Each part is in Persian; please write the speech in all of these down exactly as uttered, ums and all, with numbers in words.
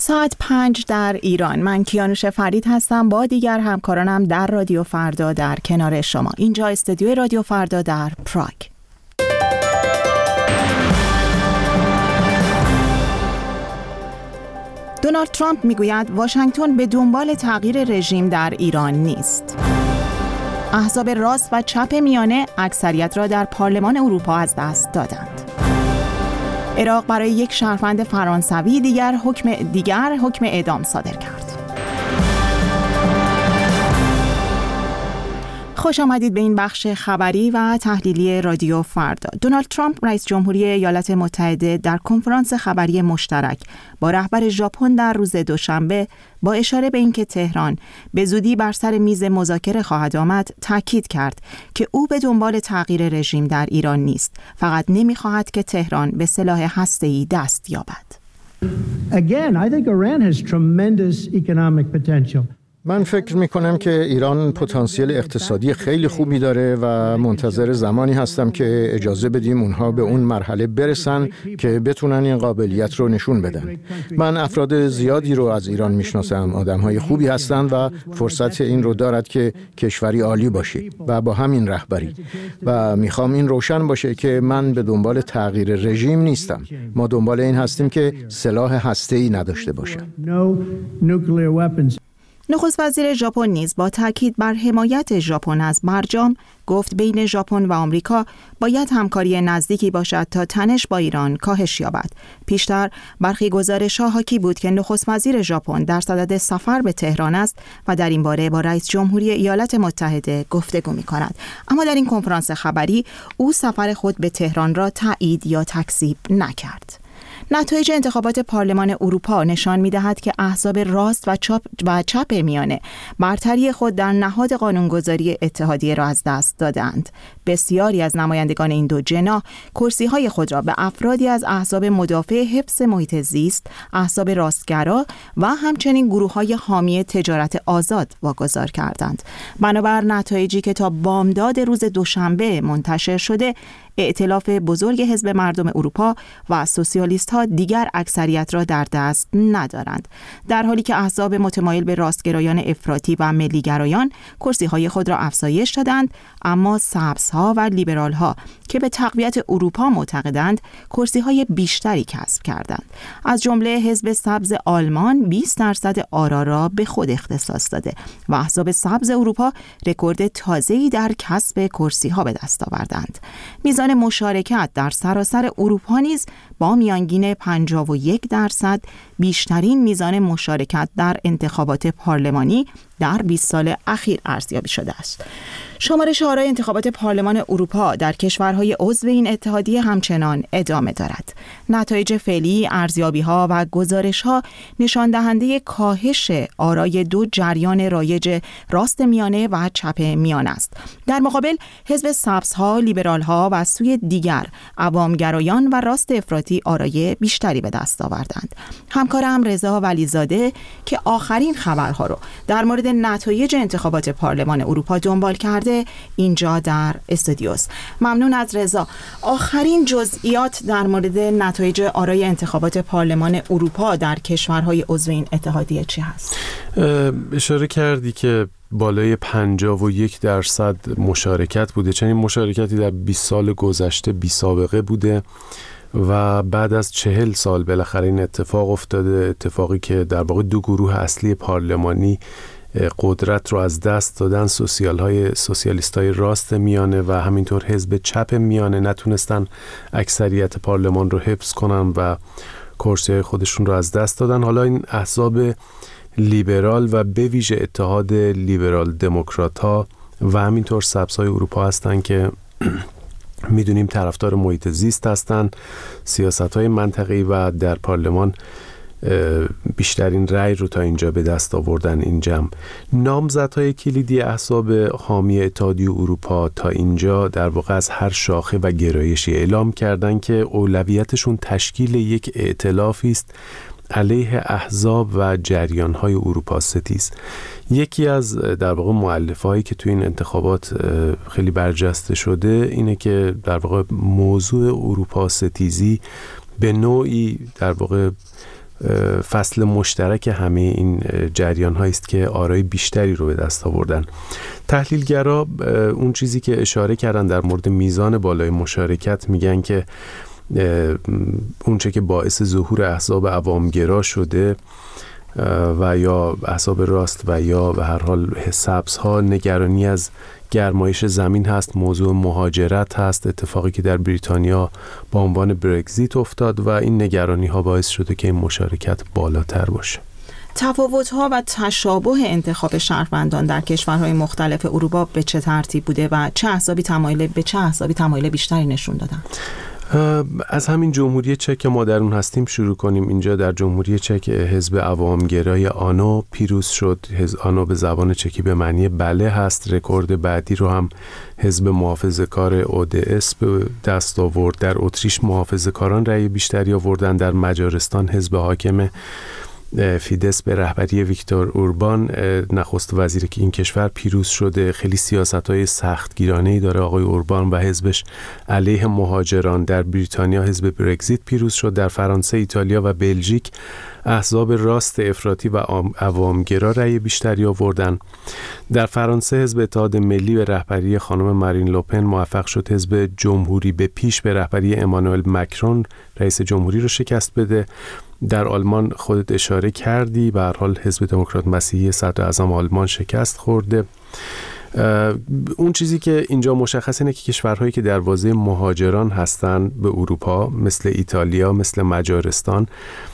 ساعت پنج در ایران. من کیانوش فرید هستم با دیگر همکارانم در رادیو فردا در کنار شما. اینجا استودیوی رادیو فردا در پراگ. دونالد ترامپ میگوید واشنگتن به دنبال تغییر رژیم در ایران نیست. احزاب راست و چپ میانه اکثریت را در پارلمان اروپا از دست دادند. عراق برای یک شهروند فرانسوی دیگر حکم دیگر حکم اعدام صادر کرد. خوش آمدید به این بخش خبری و تحلیلی رادیو فردا. دونالد ترامپ رئیس جمهوری ایالات متحده در کنفرانس خبری مشترک با رهبر ژاپن در روز دوشنبه با اشاره به اینکه تهران به زودی بر سر میز مذاکره خواهد آمد تاکید کرد که او به دنبال تغییر رژیم در ایران نیست، فقط نمی‌خواهد که تهران به سلاح هسته‌ای دست یابد. Again, I think Iran has tremendous economic potential. من فکر می کنم که ایران پتانسیل اقتصادی خیلی خوبی داره و منتظر زمانی هستم که اجازه بدیم اونها به اون مرحله برسن که بتونن این قابلیت رو نشون بدن. من افراد زیادی رو از ایران میشناسم، آدم‌های خوبی هستن و فرصت این رو دارد که کشوری عالی باشی و با همین رهبری. و میخوام این روشن باشه که من به دنبال تغییر رژیم نیستم. ما دنبال این هستیم که سلاح هسته‌ای نداشته باشه. نخست وزیر ژاپن نیز با تاکید بر حمایت ژاپن از برجام گفت بین ژاپن و آمریکا باید همکاری نزدیکی باشد تا تنش با ایران کاهش یابد. پیشتر برخی گزارش‌ها حاکی بود که نخست وزیر ژاپن در صدد سفر به تهران است و در این باره با رئیس جمهوری ایالات متحده گفتگو می‌کند. اما در این کنفرانس خبری او سفر خود به تهران را تایید یا تکذیب نکرد. نتایج انتخابات پارلمان اروپا نشان می‌دهد که احزاب راست و چپ و چپ میانه برتری خود در نهاد قانونگذاری اتحادیه را از دست دادند. بسیاری از نمایندگان این دو جناح کرسی‌های خود را به افرادی از احزاب مدافع حفظ محیط زیست، احزاب راستگرا و همچنین گروه‌های حامی تجارت آزاد واگذار کردند. بنابر نتایجی که تا بامداد روز دوشنبه منتشر شده، ائتلاف بزرگ حزب مردم اروپا و سوسیالیست‌ها دیگر اکثریت را در دست ندارند، در حالی که احزاب متمایل به راستگرایان افراطی و ملیگرایان کرسی‌های خود را افزایش دادند، اما سبزها و لیبرال‌ها که به تقویت اروپا معتقدند کرسی‌های بیشتری کسب کردند. از جمله حزب سبز آلمان بیست درصد آرا را به خود اختصاص داده و احزاب سبز اروپا رکورد تازه‌ای در کسب کرسی‌ها به دست آوردند. میزان مشارکت در سراسر اروپا نیز با میانگین پنجاه و یک درصد بیشترین میزان مشارکت در انتخابات پارلمانی در بیست سال اخیر ارزیابی شده است. شمارش آرای انتخابات پارلمان اروپا در کشورهای عضو این اتحادیه همچنان ادامه دارد. نتایج فعلی ارزیابی‌ها و گزارش‌ها نشان دهنده کاهش آرای دو جریان رایج راست میانه و چپ میانه است. در مقابل حزب سبزها، لیبرال‌ها و سوی دیگر عوامگرایان و راست افراطی آرای بیشتری به دست آوردند. همکارم رضا ولیزاده که آخرین خبرها رو در مورد نتایج انتخابات پارلمان اروپا دنبال کرده اینجا در استودیوست. ممنون از رضا. آخرین جزئیات در مورد نتایج آرای انتخابات پارلمان اروپا در کشورهای عضو این اتحادیه چی هست؟ اشاره کردی که بالای پنجاه و یک درصد مشارکت بوده. چنین مشارکتی در بیست سال گذشته بی سابقه بوده و بعد از چهل سال بالاخره این اتفاق افتاده، اتفاقی که در واقع دو گروه اصلی پارلمانی قدرت رو از دست دادن، سوسیال های سوسیالیست های راست میانه و همینطور حزب چپ میانه نتونستن اکثریت پارلمان رو حفظ کنن و کرسی های خودشون رو از دست دادن. حالا این احزاب لیبرال و به ویژه اتحاد لیبرال دموکرات ها و همینطور سبزهای اروپا هستن که میدونیم طرفدار محیط زیست هستن، سیاست‌های منطقه‌ای و در پارلمان بیشترین رأی رو تا اینجا به دست آوردن. این جمع نامزدهای کلیدی احزاب حامی اتحادیه اروپا تا اینجا در واقع از هر شاخه و گرایشی اعلام کردن که اولویتشون تشکیل یک ائتلافی است علیه احزاب و جریان‌های اروپا ستیز. یکی از در واقع مؤلفه‌هایی که تو این انتخابات خیلی برجسته شده اینه که در واقع موضوع اروپا ستیزی به نوعی در واقع فصل مشترک همه این جریان هایی است که آرای بیشتری رو به دست آوردن. تحلیلگرا اون چیزی که اشاره کردن در مورد میزان بالای مشارکت میگن که اون چه که باعث ظهور احزاب عوامگرا شده و یا احزاب راست و یا به هر حال سبزها نگرانی از گرمایش زمین هست، موضوع مهاجرت هست، اتفاقی که در بریتانیا با عنوان برگزیت افتاد و این نگرانی ها باعث شده که این مشارکت بالاتر باشه. تفاوت‌ها و تشابه انتخاب شهروندان در کشورهای مختلف اروپا به چه ترتیب بوده و چه احزابی تمایل به چه احزابی تمایل بیشتری نشون دادن؟ از همین جمهوری چک که ما در اون هستیم شروع کنیم. اینجا در جمهوری چک حزب عوامگرای آنو پیروز شد. حزب آنو به زبان چکی به معنی بله هست. رکورد بعدی رو هم حزب محافظه‌کار او دی اس به دست آورد. در اتریش محافظه‌کاران رأی بیشتری آوردن. در مجارستان حزب حاکم فیدس به رهبری ویکتور اوربان نخست وزیر که این کشور پیروز شده. خیلی سیاست‌های سختگیرانه‌ای داره آقای اوربان و حزبش علیه مهاجران. در بریتانیا حزب برگزیت پیروز شد. در فرانسه، ایتالیا و بلژیک احزاب راست افراطی و عوامگرا رأی بیشتری آوردن. در فرانسه حزب اتحاد ملی به رهبری خانم مارین لوپن موفق شد حزب جمهوری به پیش به رهبری امانوئل مکرون رئیس جمهوری رو شکست بده. در آلمان خودت اشاره کردی، به هر حال حزب دموکرات مسیحی صدر اعظم آلمان شکست خورده. اون چیزی که اینجا مشخص اینه که کشورهایی که دروازه مهاجران هستن به اروپا مثل ایتالیا، مثل مجارستان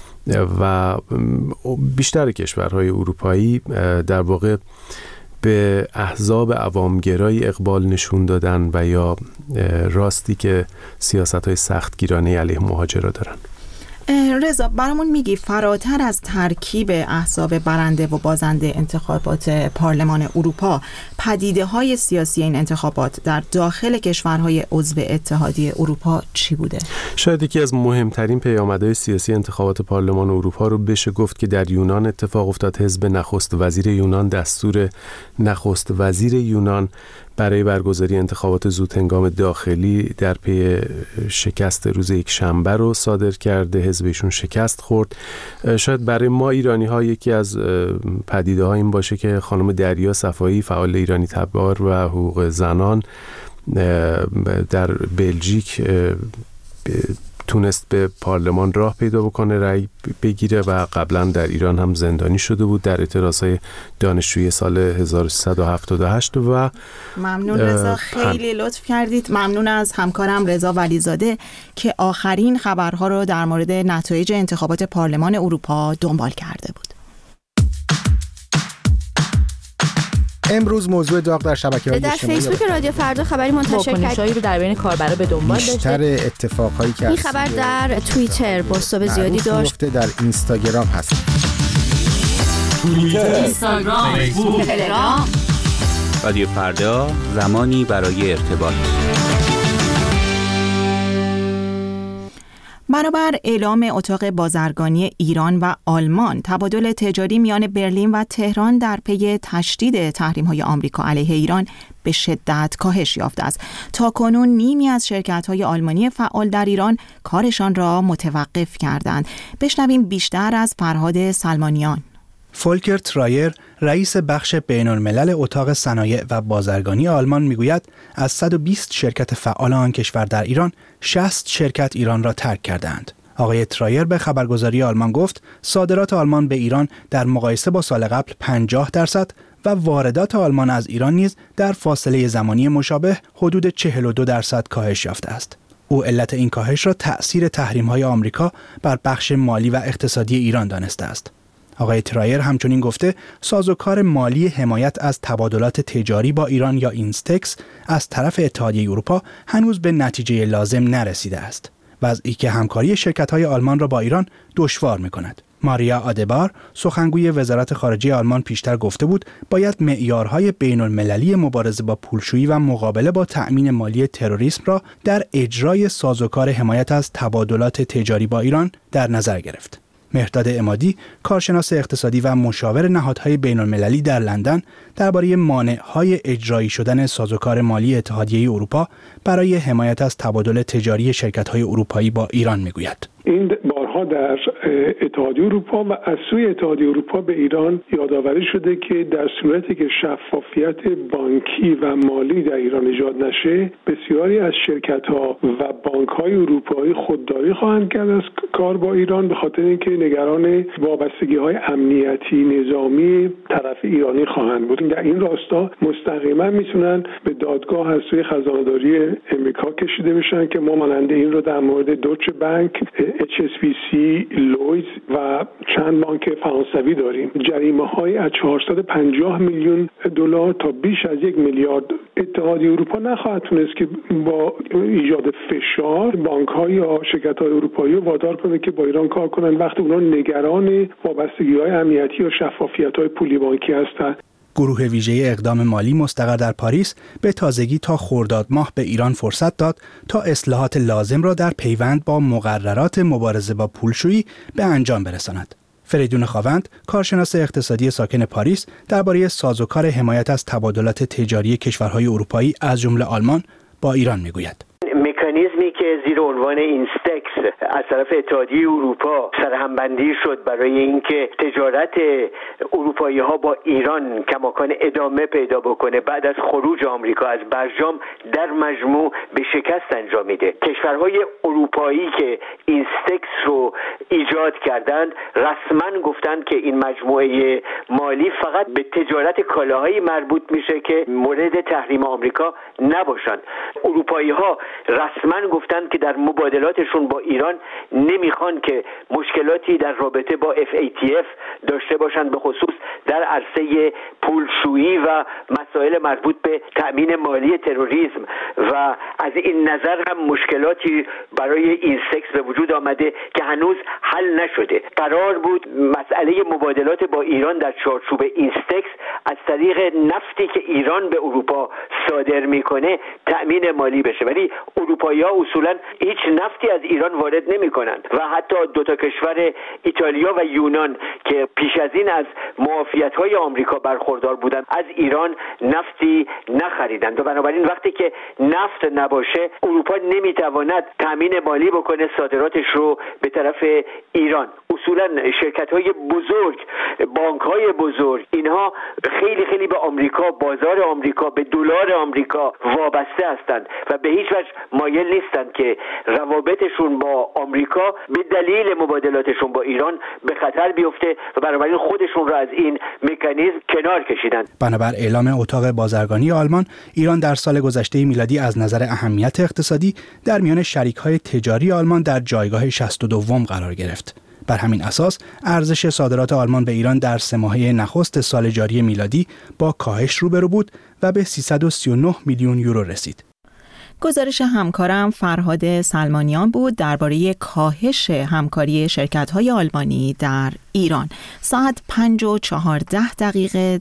و بیشتر کشورهای اروپایی در واقع به احزاب عوامگرایی اقبال نشون دادن و یا راستی که سیاست‌های سختگیرانه علیه مهاجرا دارن. رضا برامون میگی فراتر از ترکیب احزاب برنده و بازنده انتخابات پارلمان اروپا، پدیده های سیاسی این انتخابات در داخل کشورهای عضو اتحادیه اروپا چی بوده؟ شاید یکی از مهمترین پیامدهای سیاسی انتخابات پارلمان اروپا رو بشه گفت که در یونان اتفاق افتاد. حزب نخست وزیر یونان دستور نخست وزیر یونان برای برگزاری انتخابات زودهنگام داخلی در پی شکست روز یک شنبه رو صادر کرده. حزبشون شکست خورد. شاید برای ما ایرانی ها یکی از پدیده ها این باشه که خانم دریا صفایی فعال ایرانی تبار و حقوق زنان در بلژیک تونست به پارلمان راه پیدا بکنه، رأی بگیره و قبلا در ایران هم زندانی شده بود در اعتراضهای دانشجویی سال هزار و سیصد و هفتاد و هشت. و ممنون رضا، خیلی لطف کردید. ممنون از همکارم رضا ولیزاده که آخرین خبرها رو در مورد نتایج انتخابات پارلمان اروپا دنبال کرده بود. امروز موضوع داغ در شبکه‌های اجتماعی در فیسبوک رادیو فردا خبری منتشر کرد رو در بین کاربرا به دنبال داشته. بیشتر اتفاقایی که این خبر در توییتر بازتاب زیادی داشت. در اینستاگرام هست. توییتر، اینستاگرام، فیسبوک، تلگرام. رادیو فردا، زمانی برای ارتباط. بنابر اعلام اتاق بازرگانی ایران و آلمان، تبادل تجاری میان برلین و تهران در پی تشدید تحریم‌های آمریکا علیه ایران به شدت کاهش یافته است. تاکنون نیمی از شرکت‌های آلمانی فعال در ایران کارشان را متوقف کردند. بشنویم بیشتر از فرهاد سلمانیان. فولکر ترایر، رئیس بخش بین‌الملل اتاق صنایع و بازرگانی آلمان میگوید از صد و بیست شرکت فعال آن کشور در ایران، شصت شرکت ایران را ترک کردند. آقای ترایر به خبرگزاری آلمان گفت صادرات آلمان به ایران در مقایسه با سال قبل پنجاه درصد و واردات آلمان از ایران نیز در فاصله زمانی مشابه حدود چهل و دو درصد کاهش یافته است. او علت این کاهش را تأثیر تحریم‌های آمریکا بر بخش مالی و اقتصادی ایران دانسته است. آقای ترایر همچنین گفته سازوکار مالی حمایت از تبادلات تجاری با ایران یا اینستکس از طرف اتحادیه اروپا هنوز به نتیجه لازم نرسیده است، وضعی که همکاری شرکت‌های آلمان را با ایران دشوار می‌کند. ماریا آدبار، سخنگوی وزارت خارجه آلمان، پیشتر گفته بود باید معیارهای بین‌المللی مبارزه با پولشویی و مقابله با تأمین مالی تروریسم را در اجرای سازوکار حمایت از تبادلات تجاری با ایران در نظر گرفت. مهرداد عمادی، کارشناس اقتصادی و مشاور نهادهای بین‌المللی در لندن، درباره مانع‌های اجرایی شدن سازوکار مالی اتحادیه اروپا برای حمایت از تبادل تجاری شرکت‌های اروپایی با ایران میگوید. این بارها ها در اتحادیه اروپا و از سوی اتحادیه اروپا به ایران یادآوری شده که در صورتی که شفافیت بانکی و مالی در ایران ایجاد نشه، بسیاری از شرکت ها و بانک های اروپایی خودداری خواهند کرد از کار با ایران، به خاطر اینکه نگران وابستگی های امنیتی نظامی طرف ایرانی خواهند بود. در این راستا مستقیما میتونن به دادگاه از سوی خزانه‌داری امریکا کشیده بشن که ما مانند این رو در مورد دوچ بانک، اچ اس بی سی، لویدز و چند بانک فرانسوی داریم. جریمه های از چهارصد و پنجاه میلیون دلار تا بیش از یک میلیارد. اتحادیه اروپا نخواهد تونست که با ایجاد فشار بانک های یا شرکت های اروپایی رو وادار کنه که با ایران کار کنن وقتی اونا نگران وابستگی های امنیتی و شفافیت های پولی بانکی هستند. گروه ویژه اقدام مالی مستقر در پاریس به تازگی تا خرداد ماه به ایران فرصت داد تا اصلاحات لازم را در پیوند با مقررات مبارزه با پولشویی به انجام برساند. فریدون خاوند، کارشناس اقتصادی ساکن پاریس، درباره سازوکار حمایت از تبادلات تجاری کشورهای اروپایی از جمله آلمان با ایران میگوید. مکانیزمی که زیر عنوان اینستکس از طرف اتحادیه اروپا سرهمبندی شد برای اینکه تجارت اروپایی ها با ایران کماکان ادامه پیدا بکنه بعد از خروج آمریکا از برجام، در مجموع به شکست انجامیده. کشورهای اروپایی که اینستکس رو ایجاد کردند رسما گفتند که این مجموعه مالی فقط به تجارت کالاهایی مربوط میشه که مورد تحریم آمریکا نباشند. اروپایی ها رسما گفتند که در مبادلاتشون با ایران نمیخوان که مشکلاتی در رابطه با اف ای تی اف داشته باشند، به خصوص در عرصه پولشویی و مسائل مربوط به تأمین مالی تروریسم و از این نظر هم مشکلاتی برای این سکس به وجود آمده که هنوز حل نشده. قرار بود مسئله مبادلات با ایران در چارچوب این سکس از طریق نفتی که ایران به اروپا صادر میکنه تأمین مالی بشه، ولی اروپایی‌ها اصولا هیچ نفتی از ایران وارد نمی‌کنند و حتی دو تا کشور ایتالیا و یونان که پیش از این از معافیت‌های آمریکا برخوردار بودند از ایران نفتی نخریدند و بنابراین وقتی که نفت نباشه اروپا نمی‌تواند تامین مالی بکنه صادراتش رو به طرف ایران. اصولا شرکت‌های بزرگ، بانک‌های بزرگ، اینها خیلی خیلی به آمریکا، بازار آمریکا، به دلار آمریکا وابسته هستند و به هیچ وجه مایل نیستند که روابطشون با آمریکا به دلیل مبادلاتشون با ایران به خطر بیفته و بنابراین خودشون را از این مکانیزم کنار کشیدند. بنابر اعلام اتاق بازرگانی آلمان، ایران در سال گذشته میلادی از نظر اهمیت اقتصادی در میان شریک‌های تجاری آلمان در جایگاه شصت و دو قرار گرفت. بر همین اساس ارزش صادرات آلمان به ایران در سه ماهه نخست سال جاری میلادی با کاهش روبرو بود و به سیصد و سی و نه میلیون یورو رسید. گزارش همکارم فرهاد سلمانیان بود درباره کاهش همکاری شرکت‌های آلمانی در ایران. ساعت پنج و چهارده دقیقه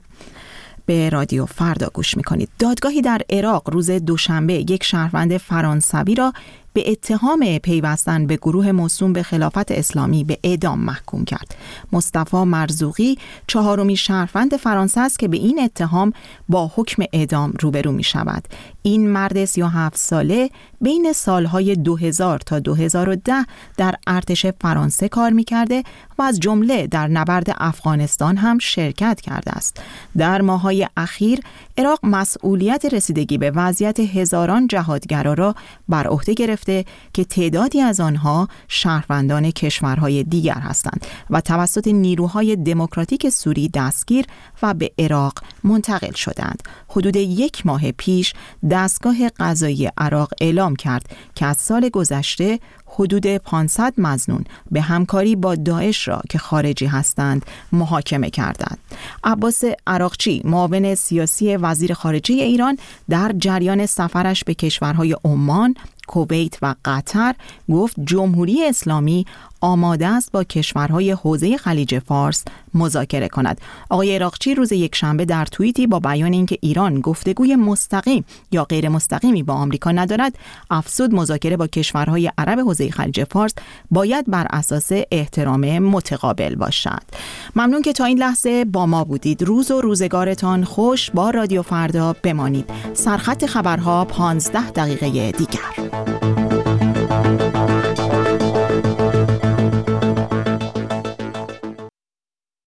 به رادیو فردا گوش می‌کنید. دادگاهی در عراق روز دوشنبه یک شهروند فرانسوی را به اتهام پیوستن به گروه موسوم به خلافت اسلامی به اعدام محکوم کرد. مصطفی مرزوقی چهارمین شهروند فرانسه است که به این اتهام با حکم اعدام روبرو می شود. این مرد سی و هفت ساله بین سالهای دو هزار تا دو هزار و ده در ارتش فرانسه کار می کرده و از جمله در نبرد افغانستان هم شرکت کرده است. در ماه‌های اخیر عراق مسئولیت رسیدگی به وضعیت هزاران جهادگرا را بر عهده گرفته که تعدادی از آنها شهروندان کشورهای دیگر هستند و توسط نیروهای دموکراتیک سوری دستگیر و به عراق منتقل شدند. حدود یک ماه پیش دستگاه قضایی عراق اعلام کرد که از سال گذشته حدود پانصد مظنون به همکاری با داعش را که خارجی هستند محاکمه کردند. عباس عراقچی، معاون سیاسی وزیر خارجه ایران، در جریان سفرش به کشورهای عمان، کویت و قطر گفت جمهوری اسلامی آماده است با کشورهای حوزه خلیج فارس مذاکره کند. آقای عراقچی روز یکشنبه در توییتی با بیان اینکه ایران گفتگوی مستقیم یا غیر مستقیمی با آمریکا ندارد، افزود مذاکره با کشورهای عرب حوزه خلیج فارس باید بر اساس احترام متقابل باشد. ممنون که تا این لحظه با ما بودید. روز و روزگارتان خوش. با رادیو فردا بمانید. سرخط خبرها پانزده دقیقه دیگر.